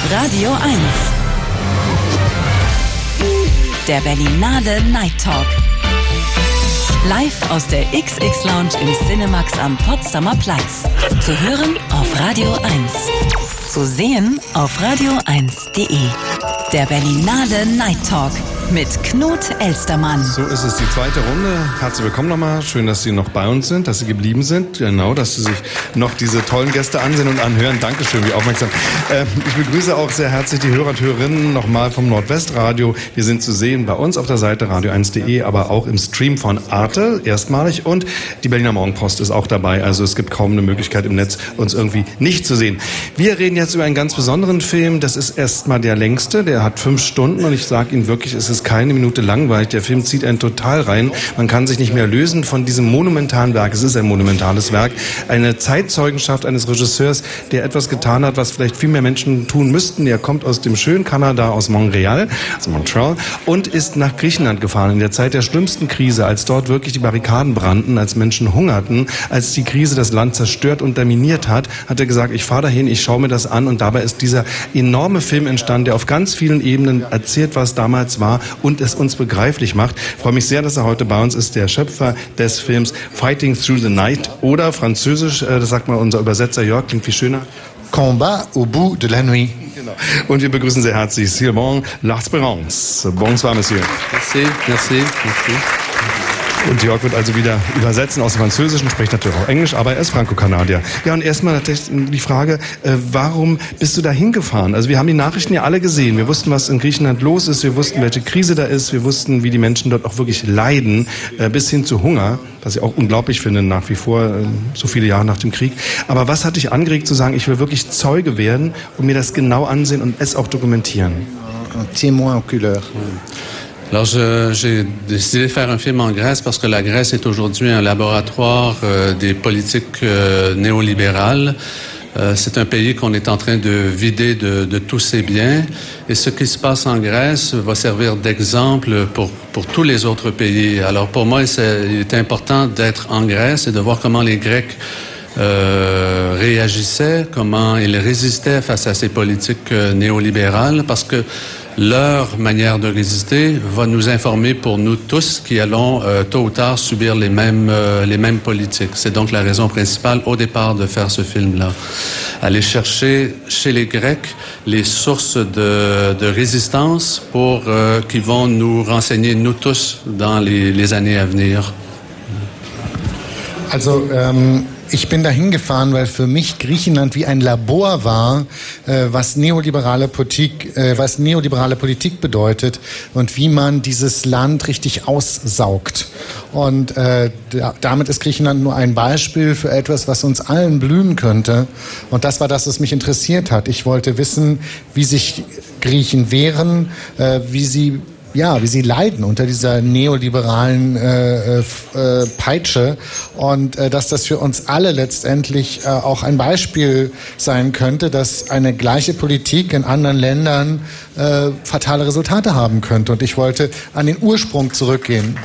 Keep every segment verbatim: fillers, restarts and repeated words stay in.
Radio eins. Der Berlinale Night Talk. Live aus der X X Lounge im Cinemax am Potsdamer Platz. Zu hören auf Radio eins. Zu sehen auf radio eins punkt de. Der Berlinale Night Talk mit Knut Elstermann. So ist es, die zweite Runde. Herzlich willkommen nochmal. Schön, dass Sie noch bei uns sind, dass Sie geblieben sind. Genau, dass Sie sich noch diese tollen Gäste ansehen und anhören. Dankeschön, wie aufmerksam. Äh, ich begrüße auch sehr herzlich die Hörer und Hörerinnen nochmal vom Nordwestradio. Wir sind zu sehen bei uns auf der Seite radio eins punkt de, aber auch im Stream von Arte, erstmalig. Und die Berliner Morgenpost ist auch dabei. Also es gibt kaum eine Möglichkeit im Netz, uns irgendwie nicht zu sehen. Wir reden jetzt über einen ganz besonderen Film. Das ist erstmal der längste. Der hat fünf Stunden und ich sage Ihnen wirklich, es ist keine Minute langweilig. Der Film zieht einen total rein. Man kann sich nicht mehr lösen von diesem monumentalen Werk. Es ist ein monumentales Werk. Eine Zeitzeugenschaft eines Regisseurs, der etwas getan hat, was vielleicht viel mehr Menschen tun müssten. Er kommt aus dem schönen Kanada, aus Montreal, also Montreal, und ist nach Griechenland gefahren in der Zeit der schlimmsten Krise, als dort wirklich die Barrikaden brannten, als Menschen hungerten, als die Krise das Land zerstört und unterminiert hat, hat er gesagt, ich fahre dahin, ich schaue mir das an, und dabei ist dieser enorme Film entstanden, der auf ganz vielen Ebenen erzählt, was damals war und es uns begreiflich macht. Ich freue mich sehr, dass er heute bei uns ist, der Schöpfer des Films Fighting Through the Night, oder französisch, das sagt mal unser Übersetzer Jörg, klingt viel schöner, Combat au bout de la nuit. Genau. Und wir begrüßen sehr herzlich Sylvain L'Espérance. Bonsoir, Monsieur. Merci, merci, merci. Und Jörg wird also wieder übersetzen aus dem Französischen, spricht natürlich auch Englisch, aber er ist Franco-Kanadier. Ja, und erstmal die Frage, äh, warum bist du da hingefahren? Also wir haben die Nachrichten ja alle gesehen. Wir wussten, was in Griechenland los ist. Wir wussten, welche Krise da ist. Wir wussten, wie die Menschen dort auch wirklich leiden, äh, bis hin zu Hunger, was ich auch unglaublich finde, nach wie vor, äh, so viele Jahre nach dem Krieg. Aber was hat dich angeregt zu sagen, ich will wirklich Zeuge werden und mir das genau ansehen und es auch dokumentieren? Un témoin oculaire. Alors, je, j'ai décidé de faire un film en Grèce parce que la Grèce est aujourd'hui un laboratoire euh, des politiques euh, néolibérales. Euh, c'est un pays qu'on est en train de vider de, de tous ses biens. Et ce qui se passe en Grèce va servir d'exemple pour, pour tous les autres pays. Alors, pour moi, c'est, il est important d'être en Grèce et de voir comment les Grecs euh, réagissaient, comment ils résistaient face à ces politiques euh, néolibérales, parce que leur manière de résister va nous informer pour nous tous qui allons euh, tôt ou tard subir les mêmes, euh, les mêmes politiques. C'est donc la raison principale au départ de faire ce film-là. Aller chercher chez les Grecs les sources de, de résistance pour, euh, qui vont nous renseigner, nous tous, dans les, les années à venir. Also, ähm ich bin dahin gefahren, weil für mich Griechenland wie ein Labor war, äh, was neoliberale Politik, äh, was neoliberale Politik bedeutet und wie man dieses Land richtig aussaugt. Und äh, da, damit ist Griechenland nur ein Beispiel für etwas, was uns allen blühen könnte. Und das war das, was mich interessiert hat. Ich wollte wissen, wie sich Griechen wehren, äh, wie sie Ja, wie sie leiden unter dieser neoliberalen äh, äh, Peitsche, und äh, dass das für uns alle letztendlich äh, auch ein Beispiel sein könnte, dass eine gleiche Politik in anderen Ländern äh, fatale Resultate haben könnte. Und ich wollte an den Ursprung zurückgehen.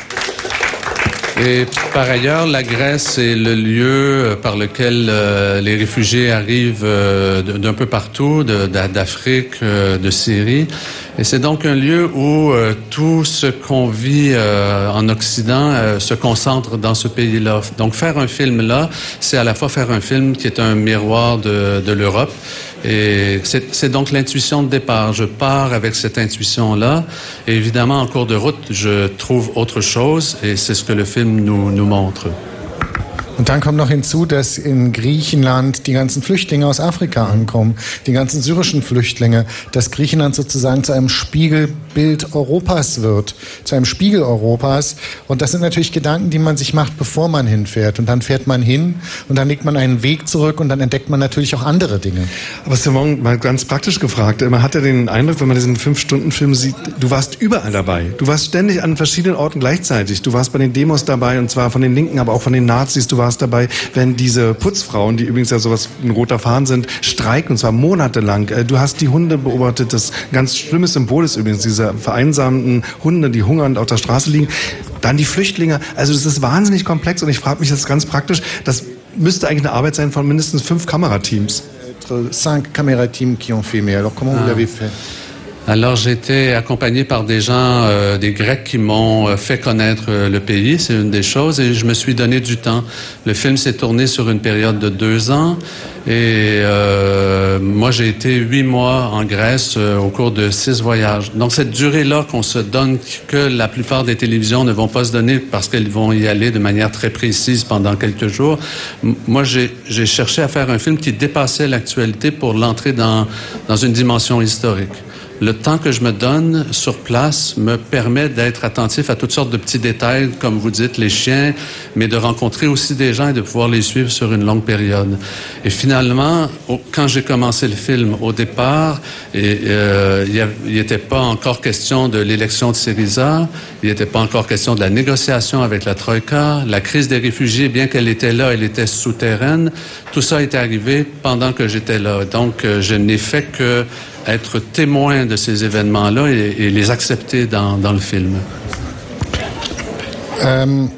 Et par ailleurs, la Grèce est le lieu par lequel euh, les réfugiés arrivent euh, d'un peu partout, de, d'Afrique, euh, de Syrie. Et c'est donc un lieu où euh, tout ce qu'on vit euh, en Occident euh, se concentre dans ce pays-là. Donc faire un film là, c'est à la fois faire un film qui est un miroir de, de l'Europe. Et c'est, c'est donc l'intuition de départ. Je pars avec cette intuition-là. Et évidemment, en cours de route, je trouve autre chose. Et c'est ce que le film nous, nous montre. Und dann kommt noch hinzu, dass in Griechenland die ganzen Flüchtlinge aus Afrika ankommen, die ganzen syrischen Flüchtlinge, dass Griechenland sozusagen zu einem Spiegelbild Europas wird, zu einem Spiegel Europas. Und das sind natürlich Gedanken, die man sich macht, bevor man hinfährt. Und dann fährt man hin und dann legt man einen Weg zurück und dann entdeckt man natürlich auch andere Dinge. Aber Simon, mal ganz praktisch gefragt, man hat ja den Eindruck, wenn man diesen Fünf-Stunden-Film sieht, du warst überall dabei. Du warst ständig an verschiedenen Orten gleichzeitig. Du warst bei den Demos dabei, und zwar von den Linken, aber auch von den Nazis. Du warst dabei, wenn diese Putzfrauen, die übrigens ja sowas ein roter Faden sind, streiken, und zwar monatelang. Du hast die Hunde beobachtet, das ganz schlimme Symbol ist übrigens diese vereinsamten Hunde, die hungernd auf der Straße liegen. Dann die Flüchtlinge. Also das ist wahnsinnig komplex, und ich frage mich jetzt ganz praktisch, das müsste eigentlich eine Arbeit sein von mindestens fünf Kamerateams. quatre, cinq caméra-teams qui ont filmé. Alors comment ah. vous l'avez fait? Alors, j'ai été accompagné par des gens, euh, des Grecs qui m'ont fait connaître euh, le pays, c'est une des choses, et je me suis donné du temps. Le film s'est tourné sur une période de deux ans, et euh, moi, j'ai été huit mois en Grèce euh, au cours de six voyages. Donc, cette durée-là qu'on se donne, que la plupart des télévisions ne vont pas se donner parce qu'elles vont y aller de manière très précise pendant quelques jours, M- moi, j'ai, j'ai cherché à faire un film qui dépassait l'actualité pour l'entrer dans, dans une dimension historique. Le temps que je me donne sur place me permet d'être attentif à toutes sortes de petits détails, comme vous dites, les chiens, mais de rencontrer aussi des gens et de pouvoir les suivre sur une longue période. Et finalement, au, quand j'ai commencé le film, au départ, et, euh, il n'était pas encore question de l'élection de Syriza, il n'était pas encore question de la négociation avec la Troïka, la crise des réfugiés, bien qu'elle était là, elle était souterraine. Tout ça est arrivé pendant que j'étais là. Donc, euh, je n'ai fait que être témoin de ces événements-là et, et les accepter dans, dans le film. Ähm,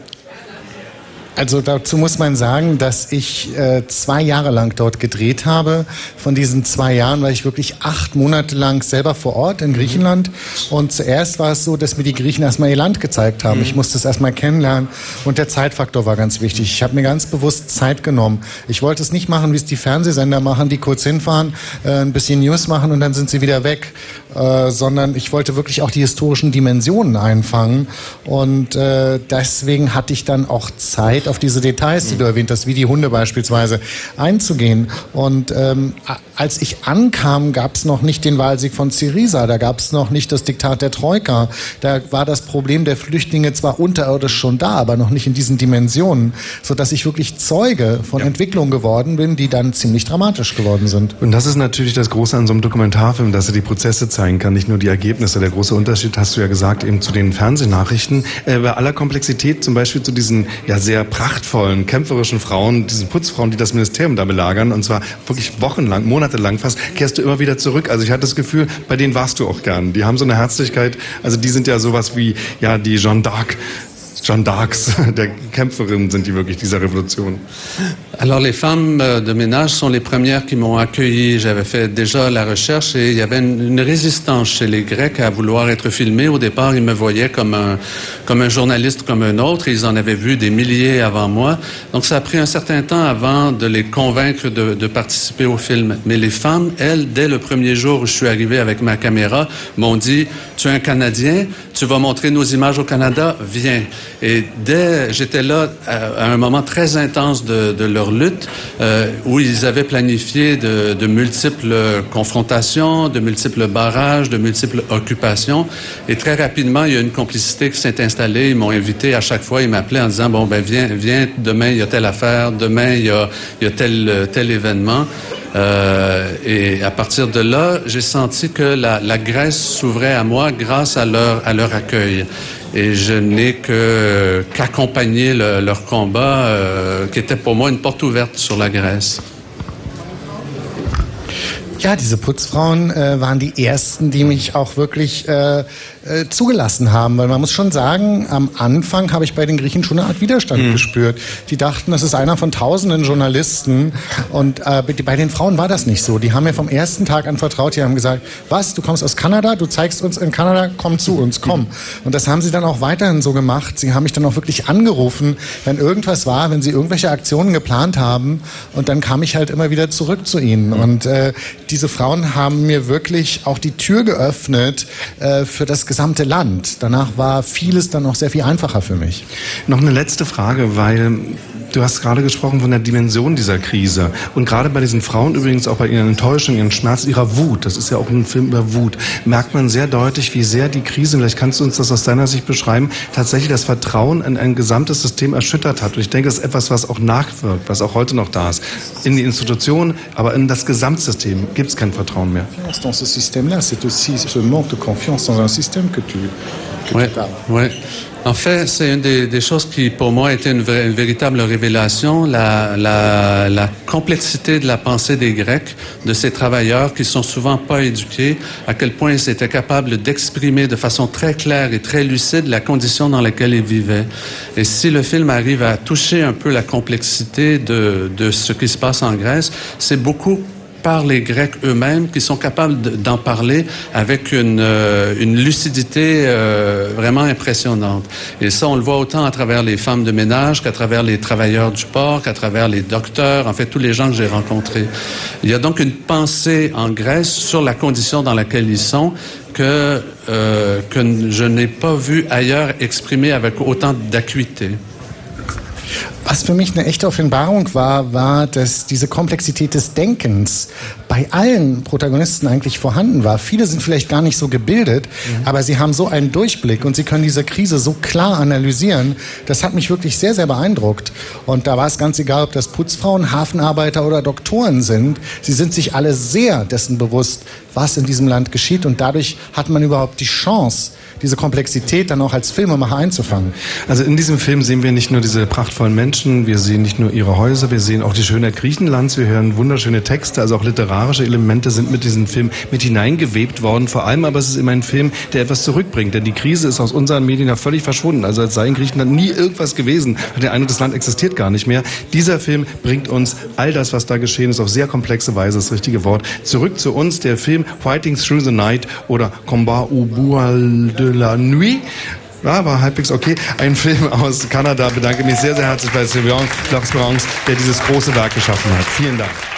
also dazu muss man sagen, dass ich äh, zwei Jahre lang dort gedreht habe. Von diesen zwei Jahren war ich wirklich acht Monate lang selber vor Ort in Griechenland. Und zuerst war es so, dass mir die Griechen erstmal ihr Land gezeigt haben. Mhm. Ich musste es erstmal kennenlernen und der Zeitfaktor war ganz wichtig. Ich habe mir ganz bewusst Zeit genommen. Ich wollte es nicht machen, wie es die Fernsehsender machen, die kurz hinfahren, äh, ein bisschen News machen und dann sind sie wieder weg. Äh, sondern ich wollte wirklich auch die historischen Dimensionen einfangen. Und äh, deswegen hatte ich dann auch Zeit, auf diese Details, die du erwähnt hast, wie die Hunde beispielsweise, einzugehen. Und ähm, als ich ankam, gab es noch nicht den Wahlsieg von Syriza, da gab es noch nicht das Diktat der Troika. Da war das Problem der Flüchtlinge zwar unterirdisch schon da, aber noch nicht in diesen Dimensionen, sodass ich wirklich Zeuge von ja. Entwicklungen geworden bin, die dann ziemlich dramatisch geworden sind. Und das ist natürlich das Große an so einem Dokumentarfilm, dass er die Prozesse zeigen kann, nicht nur die Ergebnisse. Der große Unterschied, hast du ja gesagt, eben zu den Fernsehnachrichten. Äh, bei aller Komplexität, zum Beispiel zu diesen ja sehr prachtvollen, kämpferischen Frauen, diesen Putzfrauen, die das Ministerium da belagern, und zwar wirklich wochenlang, monatelang fast, kehrst du immer wieder zurück. Also ich hatte das Gefühl, bei denen warst du auch gern. Die haben so eine Herzlichkeit, also die sind ja sowas wie ja die Jeanne d'Arc, Jeanne d'Arcs, der Kämpferinnen sind die wirklich dieser Révolution. Alors les femmes de ménage sont les premières qui m'ont accueilli. J'avais fait déjà la recherche et il y avait une, une résistance chez les Grecs à vouloir être filmés. Au départ, ils me voyaient comme un, comme un journaliste, comme un autre. Ils en avaient vu des milliers avant moi. Donc ça a pris un certain temps avant de les convaincre de, de participer au film. Mais les femmes, elles, dès le premier jour où je suis arrivé avec ma caméra, m'ont dit « Tu es un Canadien, tu vas montrer nos images au Canada, viens ». Et dès, j'étais là à, à un moment très intense de, de leur lutte, euh, où ils avaient planifié de, de multiples confrontations, de multiples barrages, de multiples occupations. Et très rapidement, il y a une complicité qui s'est installée. Ils m'ont invité à chaque fois, ils m'appelaient en disant, bon, ben viens, viens, demain, il y a telle affaire, demain, il y a, il y a tel, tel événement. Euh, et à partir de là, j'ai senti que la, la Grèce s'ouvrait à moi grâce à leur, à leur accueil. Et je n'ai que, qu'accompagner le, leur combat, euh, qui était pour moi une porte ouverte sur la Grèce. Ja, diese Putzfrauen äh, waren die ersten, die mich auch wirklich äh, äh, zugelassen haben, weil man muss schon sagen, am Anfang habe ich bei den Griechen schon eine Art Widerstand mhm. gespürt. Die dachten, das ist einer von tausenden Journalisten und äh, bei den Frauen war das nicht so. Die haben mir vom ersten Tag an vertraut, die haben gesagt, was, du kommst aus Kanada, du zeigst uns in Kanada, komm zu uns, komm. Und das haben sie dann auch weiterhin so gemacht. Sie haben mich dann auch wirklich angerufen, wenn irgendwas war, wenn sie irgendwelche Aktionen geplant haben, und dann kam ich halt immer wieder zurück zu ihnen. Mhm. Und äh, diese Frauen haben mir wirklich auch die Tür geöffnet äh, für das gesamte Land. Danach war vieles dann auch sehr viel einfacher für mich. Noch eine letzte Frage, weil du hast gerade gesprochen von der Dimension dieser Krise. Und gerade bei diesen Frauen übrigens auch bei ihren Enttäuschungen, ihren Schmerz, ihrer Wut, das ist ja auch ein Film über Wut, merkt man sehr deutlich, wie sehr die Krise, vielleicht kannst du uns das aus deiner Sicht beschreiben, tatsächlich das Vertrauen in ein gesamtes System erschüttert hat. Und ich denke, das ist etwas, was auch nachwirkt, was auch heute noch da ist. In die Institutionen, aber in das Gesamtsystem gibt es kein Vertrauen mehr. Dans ce système-là, c'est aussi ce manque de confiance dans un système que tu, que ouais, tu parles. Ouais. En fait, c'est une des, des choses qui, pour moi, était une, vraie, une véritable révélation, la, la, la complexité de la pensée des Grecs, de ces travailleurs qui sont souvent pas éduqués, à quel point ils étaient capables d'exprimer de façon très claire et très lucide la condition dans laquelle ils vivaient. Et si le film arrive à toucher un peu la complexité de, de ce qui se passe en Grèce, c'est beaucoup par les Grecs eux-mêmes qui sont capables d'en parler avec une, euh, une lucidité euh, vraiment impressionnante. Et ça, on le voit autant à travers les femmes de ménage qu'à travers les travailleurs du port, qu'à travers les docteurs, en fait, tous les gens que j'ai rencontrés. Il y a donc une pensée en Grèce sur la condition dans laquelle ils sont que, euh, que je n'ai pas vu ailleurs exprimée avec autant d'acuité. Was für mich eine echte Offenbarung war, war, dass diese Komplexität des Denkens bei allen Protagonisten eigentlich vorhanden war. Viele sind vielleicht gar nicht so gebildet, mhm. aber sie haben so einen Durchblick und sie können diese Krise so klar analysieren. Das hat mich wirklich sehr, sehr beeindruckt. Und da war es ganz egal, ob das Putzfrauen, Hafenarbeiter oder Doktoren sind. Sie sind sich alle sehr dessen bewusst, was in diesem Land geschieht. Und dadurch hat man überhaupt die Chance, diese Komplexität dann auch als Filmemacher einzufangen. Also in diesem Film sehen wir nicht nur diese prachtvollen Menschen, wir sehen nicht nur ihre Häuser, wir sehen auch die Schönheit Griechenlands, wir hören wunderschöne Texte, also auch literarische Elemente sind mit diesem Film mit hineingewebt worden. Vor allem aber es ist immer ein Film, der etwas zurückbringt, denn die Krise ist aus unseren Medien ja völlig verschwunden. Also als sei in Griechenland nie irgendwas gewesen. Der Eindruck, das Land existiert gar nicht mehr. Dieser Film bringt uns all das, was da geschehen ist, auf sehr komplexe Weise, das richtige Wort, zurück zu uns. Der Film Fighting Through the Night oder Combat au bout de la nuit. Ja, war halbwegs okay. Ein Film aus Kanada. Bedanke mich sehr, sehr herzlich bei Sylvain L'Expérience, der dieses große Werk geschaffen hat. Vielen Dank.